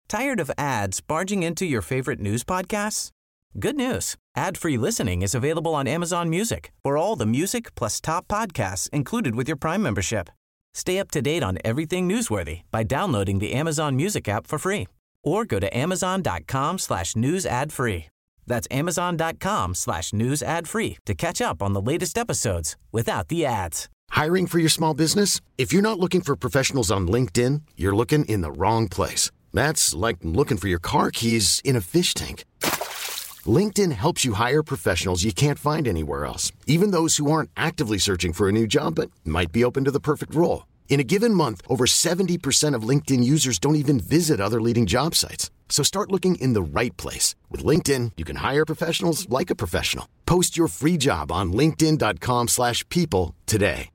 Tired of ads barging into your favorite news podcasts? Good news. Ad-free listening is available on Amazon Music for all the music plus top podcasts included with your Prime membership. Stay up to date on everything newsworthy by downloading the Amazon Music app for free or go to amazon.com/news ad free. That's amazon.com/news ad free to catch up on the latest episodes without the ads. Hiring for your small business? If you're not looking for professionals on LinkedIn, you're looking in the wrong place. That's like looking for your car keys in a fish tank. LinkedIn helps you hire professionals you can't find anywhere else, even those who aren't actively searching for a new job but might be open to the perfect role. In a given month, over 70% of LinkedIn users don't even visit other leading job sites. So start looking in the right place. With LinkedIn, you can hire professionals like a professional. Post your free job on linkedin.com/people today.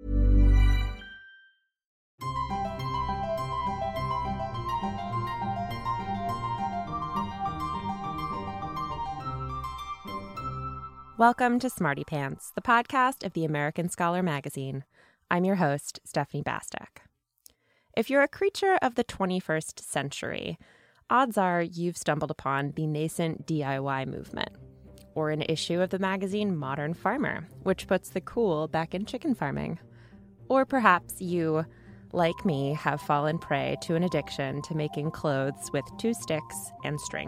Welcome to Smarty Pants, the podcast of the American Scholar magazine. I'm your host, Stephanie Bastek. If you're a creature of the 21st century, odds are you've stumbled upon the nascent DIY movement, or an issue of the magazine Modern Farmer, which puts the cool back in chicken farming. Or perhaps you, like me, have fallen prey to an addiction to making clothes with 2 sticks and string.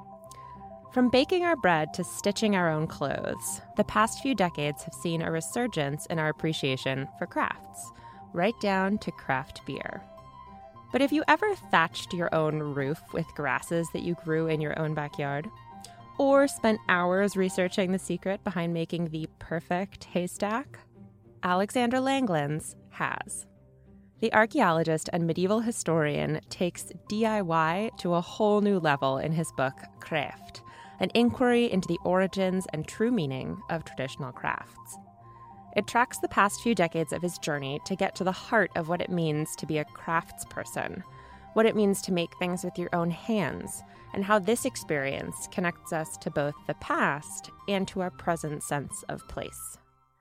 From baking our bread to stitching our own clothes, the past few decades have seen a resurgence in our appreciation for crafts, right down to craft beer. But have you ever thatched your own roof with grasses that you grew in your own backyard? Or spent hours researching the secret behind making the perfect haystack? Alexander Langlands has. The archaeologist and medieval historian takes DIY to a whole new level in his book, Craft, an inquiry into the origins and true meaning of traditional crafts. It tracks the past few decades of his journey to get to the heart of what it means to be a craftsperson, what it means to make things with your own hands, and how this experience connects us to both the past and to our present sense of place.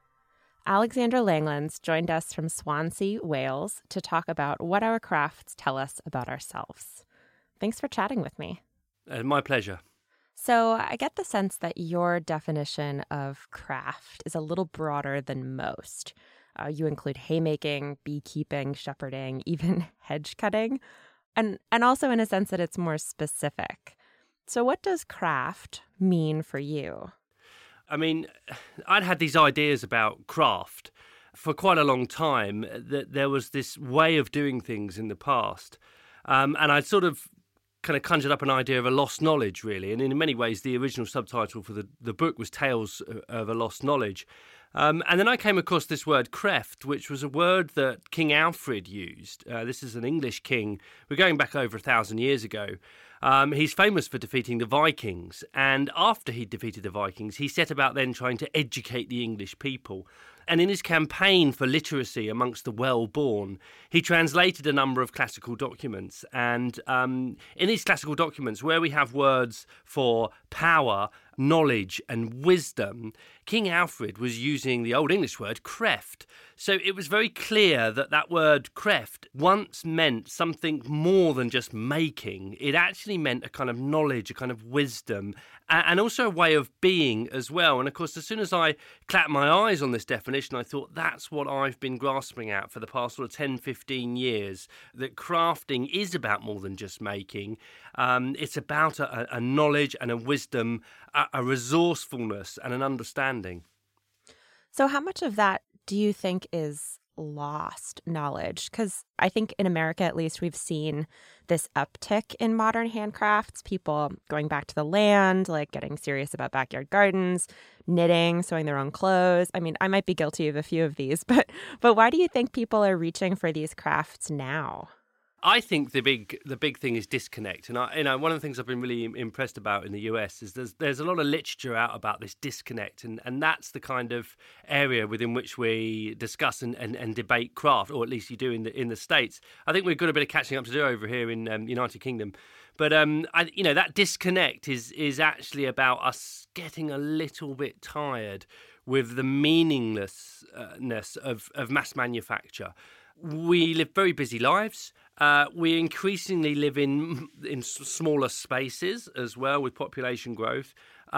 Alexander Langlands joined us from Swansea, Wales, to talk about what our crafts tell us about ourselves. Thanks for chatting with me. My pleasure. So I get the sense that your definition of craft is a little broader than most. You include haymaking, beekeeping, shepherding, even hedge cutting, and also in a sense that it's more specific. So what does craft mean for you? I mean, I'd had these ideas about craft for quite a long time, that there was this way of doing things in the past. And I'd sort of kind of conjured up an idea of a lost knowledge, really. And in many ways, the original subtitle for the book was Tales of a Lost Knowledge. And then I came across this word creft, which was a word that King Alfred used. This is an English king. We're going back over 1,000 years ago. He's famous for defeating the Vikings. And after he defeated the Vikings, he set about then trying to educate the English people. And in his campaign for literacy amongst the well-born, he translated a number of classical documents. And in these classical documents, where we have words for power, knowledge and wisdom, King Alfred was using the Old English word creft. So it was very clear that that word creft once meant something more than just making. It actually meant a kind of knowledge, a kind of wisdom, and also a way of being as well. And of course, as soon as I clapped my eyes on this definition, I thought that's what I've been grasping at for the past sort of 10, 15 years, that crafting is about more than just making. It's about a knowledge and a wisdom, a resourcefulness and an understanding. So how much of that do you think is lost knowledge? Because I think in America, at least, we've seen this uptick in modern handcrafts, people going back to the land, like getting serious about backyard gardens, knitting, sewing their own clothes. I mean, I might be guilty of a few of these, but why do you think people are reaching for these crafts now? I think the big thing is disconnect, and one of the things I've been really impressed about in the US is there's a lot of literature out about this disconnect, and that's the kind of area within which we discuss and debate craft, or at least you do in the States. I think we've got a bit of catching up to do over here in United Kingdom, but that disconnect is actually about us getting a little bit tired with the meaninglessness of mass manufacture. We live very busy lives, We increasingly live in smaller spaces as well with population growth.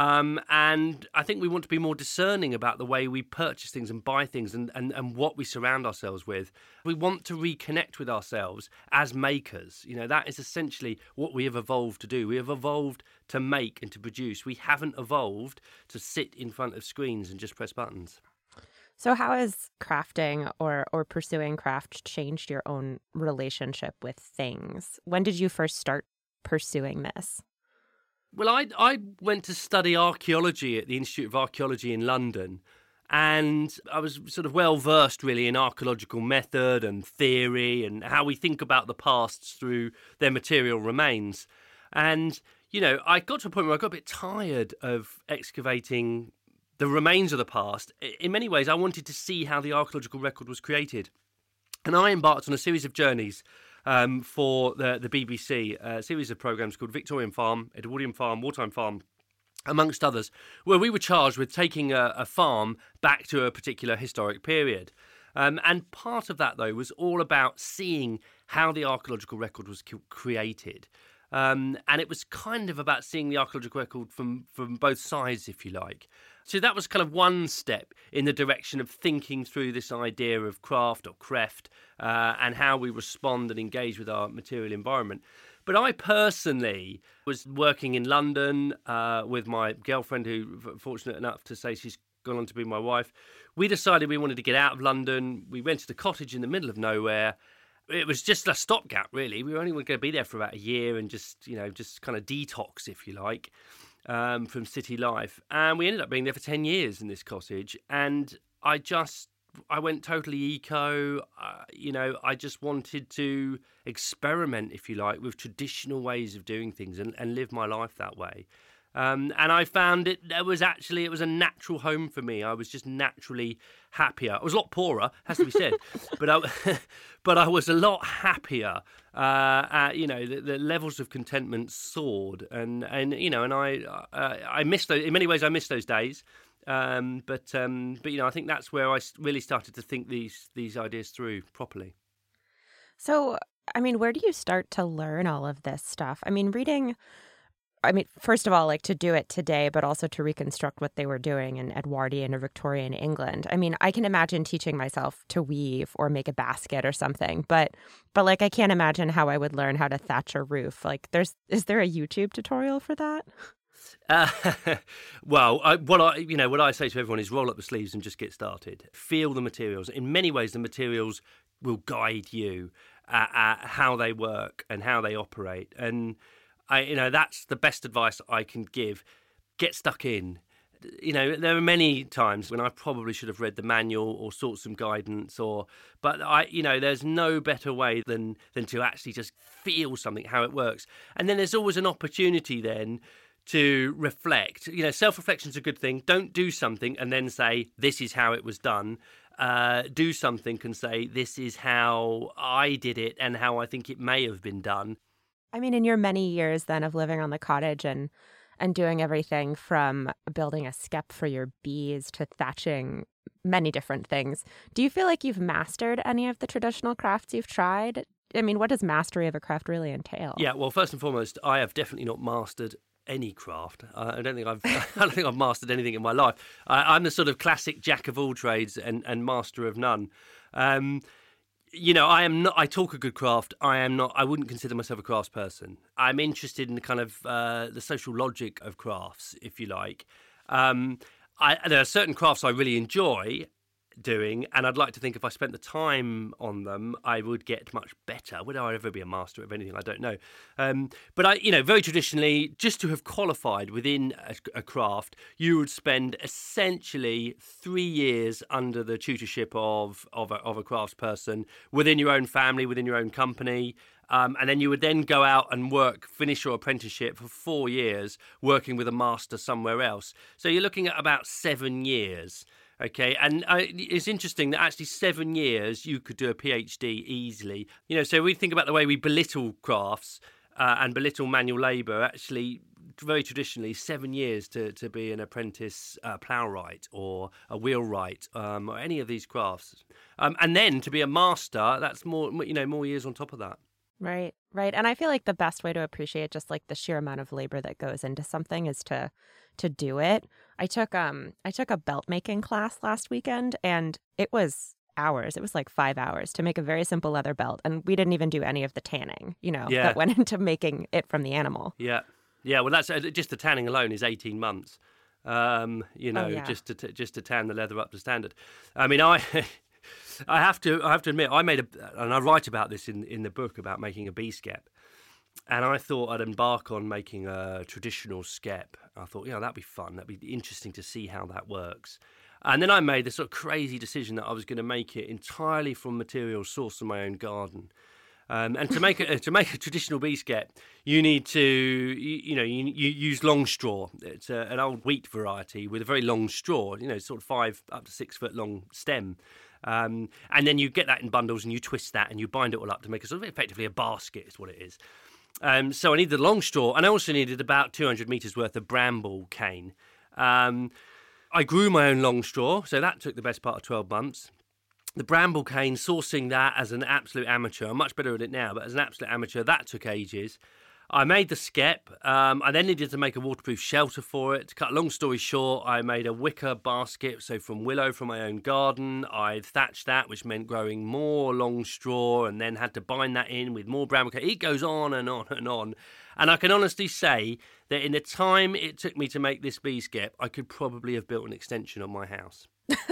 And I think we want to be more discerning about the way we purchase things and buy things and what we surround ourselves with. We want to reconnect with ourselves as makers. That is essentially what we have evolved to do. We have evolved to make and to produce. We haven't evolved to sit in front of screens and just press buttons. So how has crafting or pursuing craft changed your own relationship with things? When did you first start pursuing this? Well, I went to study archaeology at the Institute of Archaeology in London, and I was sort of well-versed, really, in archaeological method and theory and how we think about the past through their material remains. And, I got to a point where I got a bit tired of excavating the remains of the past. In many ways, I wanted to see how the archaeological record was created. And I embarked on a series of journeys for the BBC, a series of programmes called Victorian Farm, Edwardian Farm, Wartime Farm, amongst others, where we were charged with taking a farm back to a particular historic period. And part of that, though, was all about seeing how the archaeological record was created. And it was kind of about seeing the archaeological record from both sides, if you like. So that was kind of one step in the direction of thinking through this idea of craft or creft and how we respond and engage with our material environment. But I personally was working in London with my girlfriend, who, fortunate enough to say she's gone on to be my wife. We decided we wanted to get out of London. We rented a cottage in the middle of nowhere. It was just a stopgap, really. We were only going to be there for about a year and just kind of detox, if you like, from city life. And we ended up being there for 10 years in this cottage. And I went totally eco. I just wanted to experiment, if you like, with traditional ways of doing things and live my life that way. And I found it was a natural home for me. I was just naturally happier. I was a lot poorer, has to be said, but I was a lot happier. The levels of contentment soared, and I missed those. In many ways, I missed those days. But I think that's where I really started to think these ideas through properly. So, where do you start to learn all of this stuff? First of all, to do it today, but also to reconstruct what they were doing in Edwardian or Victorian England. I can imagine teaching myself to weave or make a basket or something, but I can't imagine how I would learn how to thatch a roof. Is there a YouTube tutorial for that? Well, what I say to everyone is roll up the sleeves and just get started. Feel the materials. In many ways, the materials will guide you at how they work and how they operate. And that's the best advice I can give. Get stuck in. There are many times when I probably should have read the manual or sought some guidance, but there's no better way than to actually just feel something, how it works. And then there's always an opportunity then to reflect. Self-reflection's a good thing. Don't do something and then say, this is how it was done. Do something and say, this is how I did it and how I think it may have been done. In your many years then of living on the cottage and doing everything from building a skep for your bees to thatching many different things, do you feel like you've mastered any of the traditional crafts you've tried? What does mastery of a craft really entail? Yeah, well, first and foremost, I have definitely not mastered any craft. I don't think I've mastered anything in my life. I'm the sort of classic jack of all trades and master of none. I am not. I talk a good craft. I am not. I wouldn't consider myself a crafts person. I'm interested in kind of the social logic of crafts, if you like. There are certain crafts I really enjoy doing, and I'd like to think if I spent the time on them, I would get much better. Would I ever be a master of anything? I don't know. But very traditionally, just to have qualified within a craft, you would spend essentially 3 years under the tutorship of a craftsperson within your own family, within your own company. And then you would then go out and finish your apprenticeship for 4 years, working with a master somewhere else. So you're looking at about 7 years. Okay, and it's interesting that actually 7 years you could do a PhD easily. So we think about the way we belittle crafts and belittle manual labour. Actually, very traditionally, 7 years to be an apprentice ploughwright or a wheelwright or any of these crafts, and then to be a master, that's more years on top of that. Right, right. And I feel like the best way to appreciate just like the sheer amount of labor that goes into something is to do it. I took a belt making class last weekend, and it was hours. It was like 5 hours to make a very simple leather belt, and we didn't even do any of the tanning, Yeah. that went into making it from the animal. Yeah. Yeah, well, that's just the tanning alone is 18 months. Yeah. Just to tan the leather up to standard. I mean, I I have to admit, and I write about this in the book about making a bee skep. And I thought I'd embark on making a traditional skep. I thought, that'd be fun. That'd be interesting to see how that works. And then I made the sort of crazy decision that I was going to make it entirely from materials sourced from my own garden. And to make a traditional bee skep, you need to you use long straw. It's an old wheat variety with a very long straw. Sort of 5 up to 6 foot long stem. And then you get that in bundles and you twist that and you bind it all up to make a sort of effectively a basket is what it is. So I needed the long straw, and I also needed about 200 metres worth of bramble cane. I grew my own long straw, so that took the best part of 12 months. The bramble cane, sourcing that as an absolute amateur, I'm much better at it now, but as an absolute amateur, that took ages. I made the skep. I then needed to make a waterproof shelter for it. To cut a long story short, I made a wicker basket, so from willow from my own garden. I thatched that, which meant growing more long straw, and then had to bind that in with more bramble cane. It goes on and on and on. And I can honestly say that in the time it took me to make this bee skep, I could probably have built an extension on my house.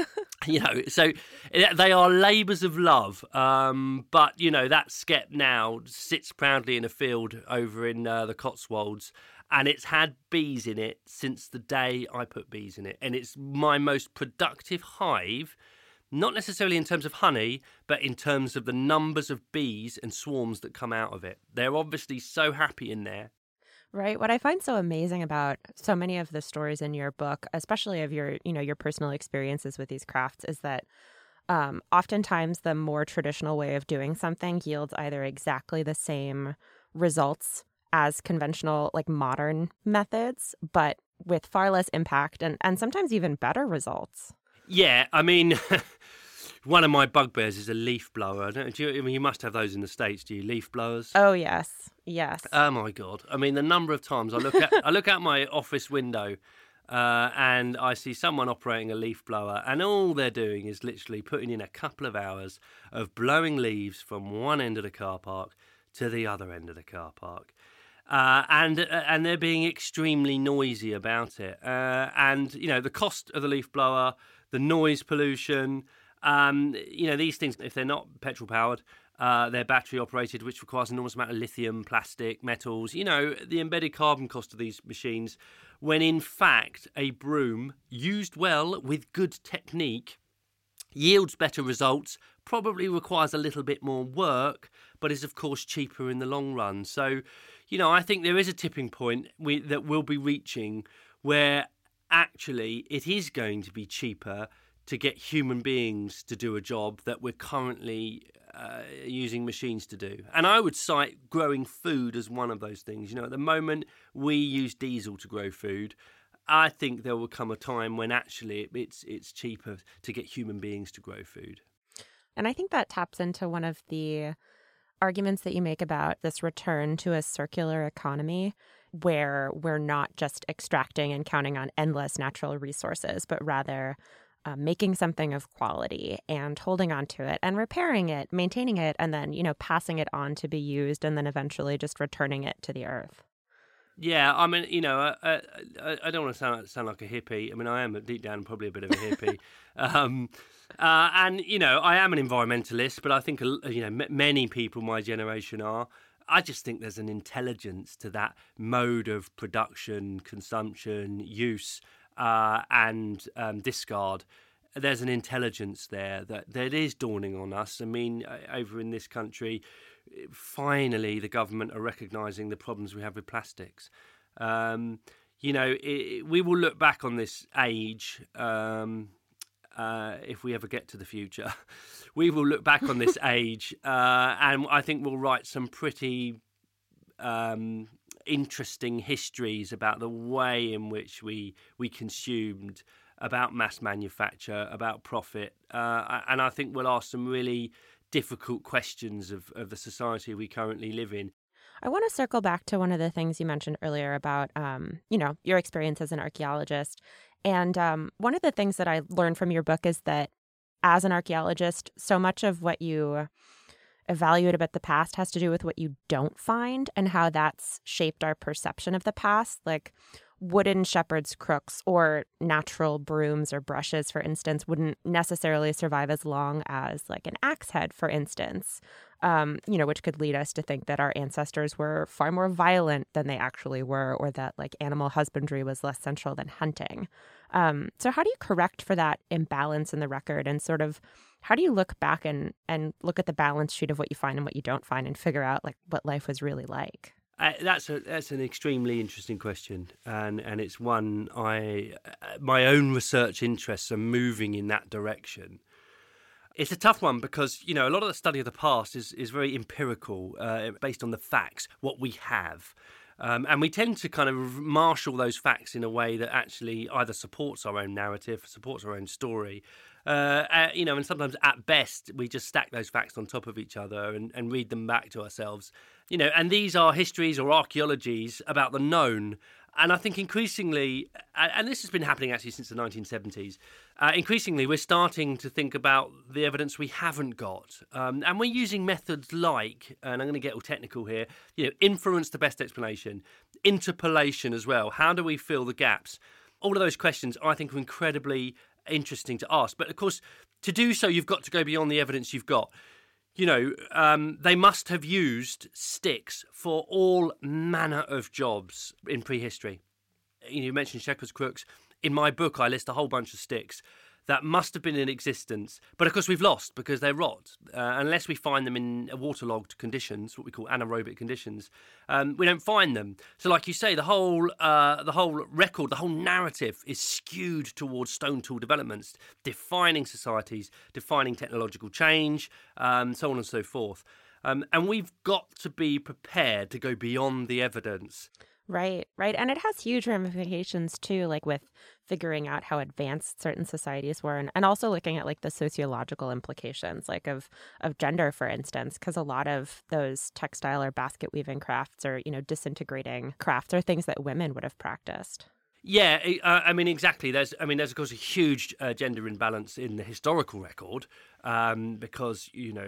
So they are labours of love. But, that skep now sits proudly in a field over in the Cotswolds, and it's had bees in it since the day I put bees in it. And it's my most productive hive, not necessarily in terms of honey, but in terms of the numbers of bees and swarms that come out of it. They're obviously so happy in there. Right. What I find so amazing about so many of the stories in your book, especially of your personal experiences with these crafts, is that oftentimes the more traditional way of doing something yields either exactly the same results as conventional, like modern methods, but with far less impact and sometimes even better results. Yeah, I mean, one of my bugbears is a leaf blower. You must have those in the States, do you? Leaf blowers? Oh, yes. Yes. Oh, my God. I mean, the number of times I look out my office window and I see someone operating a leaf blower, and all they're doing is literally putting in a couple of hours of blowing leaves from one end of the car park to the other end of the car park. And they're being extremely noisy about it. And, the cost of the leaf blower, the noise pollution, these things, if they're not petrol powered, they're battery operated, which requires an enormous amount of lithium, plastic, metals. The embedded carbon cost of these machines, when in fact a broom used well with good technique yields better results, probably requires a little bit more work, but is of course cheaper in the long run. So, I think there is a tipping point that we'll be reaching where actually it is going to be cheaper to get human beings to do a job that we're currently using machines to do. And I would cite growing food as one of those things. At the moment we use diesel to grow food. I think there will come a time when actually it's cheaper to get human beings to grow food. And I think that taps into one of the arguments that you make about this return to a circular economy, where we're not just extracting and counting on endless natural resources, but rather making something of quality and holding on to it and repairing it, maintaining it, and then, passing it on to be used, and then eventually just returning it to the earth. Yeah, I mean, I don't want to sound like a hippie. I mean, I am deep down probably a bit of a hippie. And, I am an environmentalist, but I think, many people my generation are. I just think there's an intelligence to that mode of production, consumption, use, and discard. There's an intelligence there that is dawning on us. I mean, over in this country, finally the government are recognising the problems we have with plastics. We will look back on this age, if we ever get to the future. We will look back on this age, and I think we'll write some pretty interesting histories about the way in which we consumed, about mass manufacture, about profit, and I think we'll ask some really difficult questions of the society we currently live in. I want to circle back to one of the things you mentioned earlier about, your experience as an archaeologist. And one of the things that I learned from your book is that as an archaeologist, so much of what you evaluate about the past has to do with what you don't find and how that's shaped our perception of the past. Like wooden shepherd's crooks or natural brooms or brushes, for instance, wouldn't necessarily survive as long as like an axe head, for instance, which could lead us to think that our ancestors were far more violent than they actually were, or that like animal husbandry was less central than hunting. So how do you correct for that imbalance in the record, and sort of how do you look back and look at the balance sheet of what you find and what you don't find and figure out like what life was really like? That's an extremely interesting question, and it's one my own research interests are moving in that direction. It's a tough one because, a lot of the study of the past is very empirical, based on the facts, what we have. And we tend to kind of marshal those facts in a way that actually either supports our own narrative, supports our own story, and sometimes at best we just stack those facts on top of each other and read them back to ourselves. And these are histories or archaeologies about the known. And I think increasingly, and this has been happening actually since the 1970s, increasingly we're starting to think about the evidence we haven't got. And we're using methods like, and I'm going to get all technical here, inference to best explanation, interpolation as well. How do we fill the gaps? All of those questions I think are incredibly interesting to ask. But of course, to do so, you've got to go beyond the evidence you've got. They must have used sticks for all manner of jobs in prehistory. You mentioned shepherd's crooks. In my book, I list a whole bunch of sticks that must have been in existence. But of course, we've lost because they rot. Unless we find them in waterlogged conditions, what we call anaerobic conditions, we don't find them. So like you say, the whole record, the whole narrative is skewed towards stone tool developments, defining societies, defining technological change, so on and so forth. And we've got to be prepared to go beyond the evidence. Right. And it has huge ramifications too, like with figuring out how advanced certain societies were, and also looking at like the sociological implications, like of gender, for instance, because a lot of those textile or basket weaving crafts or, disintegrating crafts are things that women would have practiced. Yeah, exactly. There's of course a huge gender imbalance in the historical record, because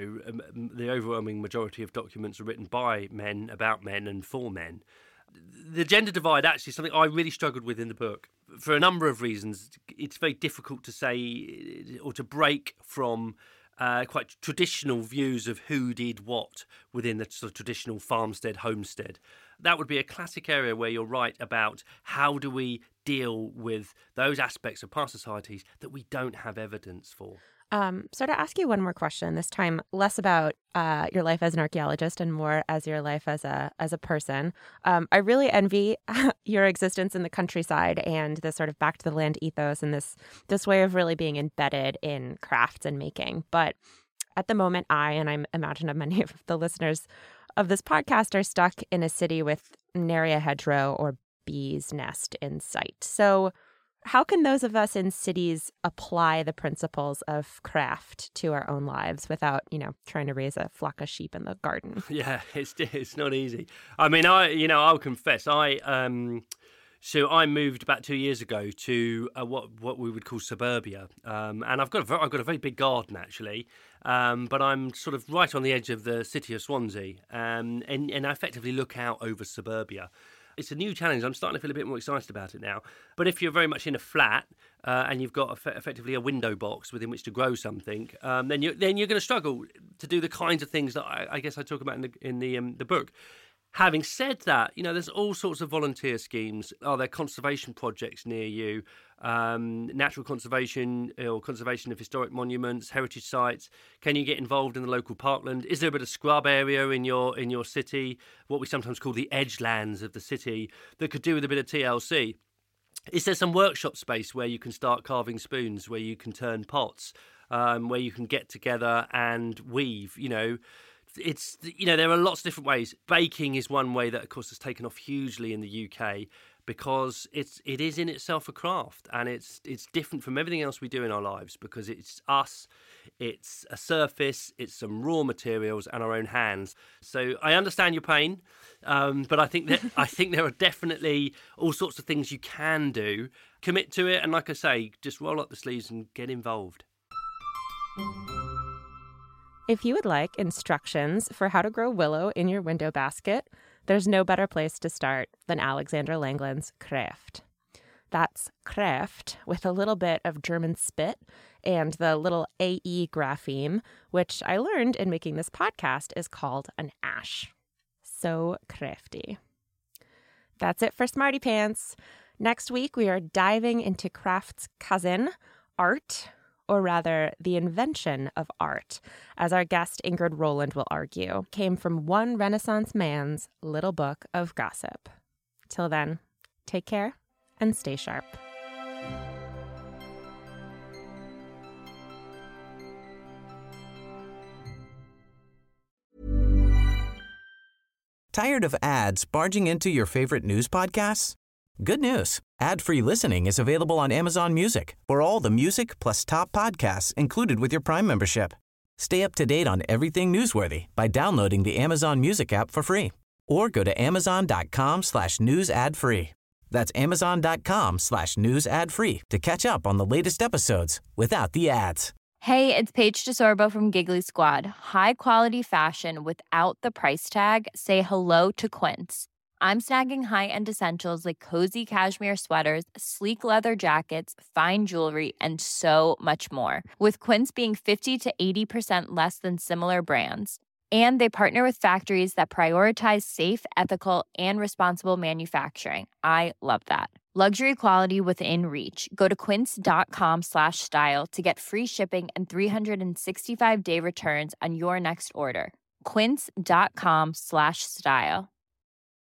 the overwhelming majority of documents are written by men, about men, and for men. The gender divide actually is something I really struggled with in the book for a number of reasons. It's very difficult to say or to break from quite traditional views of who did what within the sort of traditional farmstead, homestead. That would be a classic area where you're right about how do we deal with those aspects of past societies that we don't have evidence for. So to ask you one more question, this time less about your life as an archaeologist and more as your life as a person. I really envy your existence in the countryside and the sort of back to the land ethos and this way of really being embedded in crafts and making. But at the moment, I imagine many of the listeners of this podcast are stuck in a city with nary a hedgerow or bee's nest in sight. So how can those of us in cities apply the principles of craft to our own lives without, trying to raise a flock of sheep in the garden? Yeah, it's not easy. I'll confess, I moved about 2 years ago to what we would call suburbia, and I've got a very big garden actually, but I'm sort of right on the edge of the city of Swansea, and I effectively look out over suburbia. It's a new challenge. I'm starting to feel a bit more excited about it now. But if you're very much in a flat and you've got effectively a window box within which to grow something, then you're going to struggle to do the kinds of things that I guess I talk about in the book. Having said that, there's all sorts of volunteer schemes. Are there conservation projects near you? Natural conservation or conservation of historic monuments, heritage sites? Can you get involved in the local parkland? Is there a bit of scrub area in your city, what we sometimes call the edgelands of the city, that could do with a bit of TLC? Is there some workshop space where you can start carving spoons, where you can turn pots, where you can get together and weave, it's there are lots of different ways. Baking is one way that, of course, has taken off hugely in the UK because it is in itself a craft, and it's different from everything else we do in our lives because it's us, it's a surface, it's some raw materials and our own hands. So I understand your pain, but I think there are definitely all sorts of things you can do. Commit to it, and like I say, just roll up the sleeves and get involved. If you would like instructions for how to grow willow in your window basket, there's no better place to start than Alexander Langland's Kraft. That's Kraft with a little bit of German spit and the little AE grapheme, which I learned in making this podcast is called an ash. So crafty. That's it for Smarty Pants. Next week, we are diving into Kraft's cousin, art, or rather the invention of art, as our guest Ingrid Roland will argue, came from one Renaissance man's little book of gossip. Till then, take care and stay sharp. Tired of ads barging into your favorite news podcasts? Good news. Ad-free listening is available on Amazon Music for all the music plus top podcasts included with your Prime membership. Stay up to date on everything newsworthy by downloading the Amazon Music app for free or go to amazon.com/news ad free. That's amazon.com/news ad free to catch up on the latest episodes without the ads. Hey, it's Paige DeSorbo from Giggly Squad. High quality fashion without the price tag. Say hello to Quince. I'm snagging high-end essentials like cozy cashmere sweaters, sleek leather jackets, fine jewelry, and so much more. With Quince being 50 to 80% less than similar brands. And they partner with factories that prioritize safe, ethical, and responsible manufacturing. I love that. Luxury quality within reach. Go to quince.com/style to get free shipping and 365-day returns on your next order. Quince.com/style.